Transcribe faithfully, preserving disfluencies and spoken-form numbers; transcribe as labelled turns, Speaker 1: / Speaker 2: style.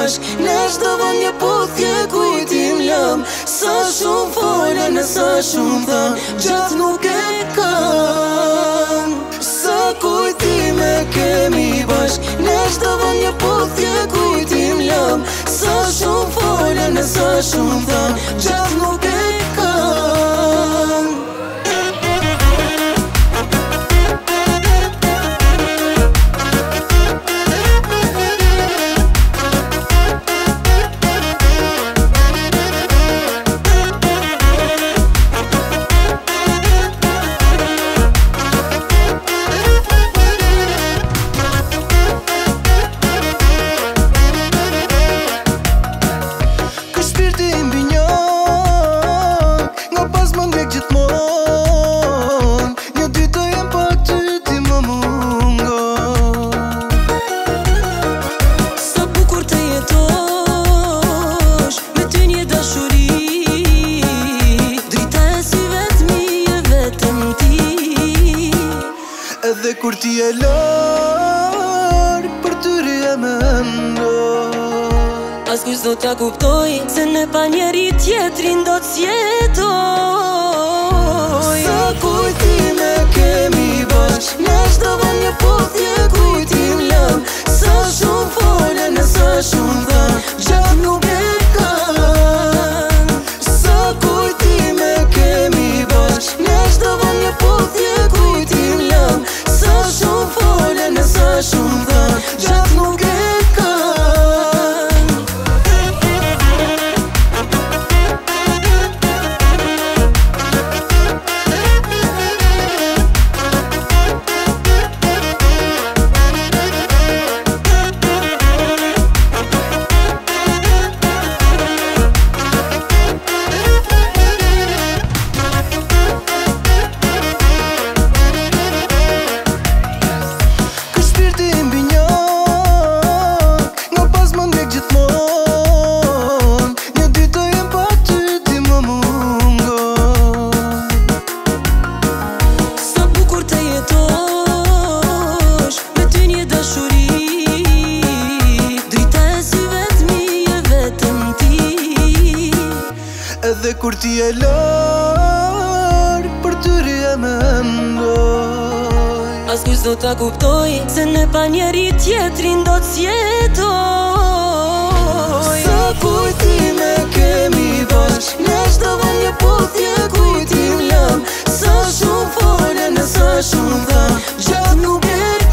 Speaker 1: bashk në çdo vend një puthje kujtim lëm. Sa shumë folën e sa shumë thën, gjatë nuk e kanë. Sa kujtime kemi bashk në çdo vend një puthje kujtim lëm. Sa shumë folën e sa shumë thën, gjatë nuk e kanë.
Speaker 2: Edhe kur ti e larg, për tyri e mendoj.
Speaker 1: Askush do ta kuptoj se ne pa njeri tjetrin do t'jetoj. Sa kujtime kemi bashk në çdo vend një puthje kujtim lëm. Sa shumë folën e sa shumë thën, gjatë nuk e kanë. Sa kujtime kemi bashk në çdo vend një puthje kujtim lëm. Sa shumë folën e sa shumë thën, gjatë nuk e
Speaker 2: Edhe kur ti e larg, për tyri e mendoj.
Speaker 1: Askush do ta kuptoj se ne pa njeri tjetrin do t'jetoj. Sa kujtime kemi bashk në çdo vend një puthje kujtim lëm. Sa shumë folën e sa shumë thën, gjatë nuk e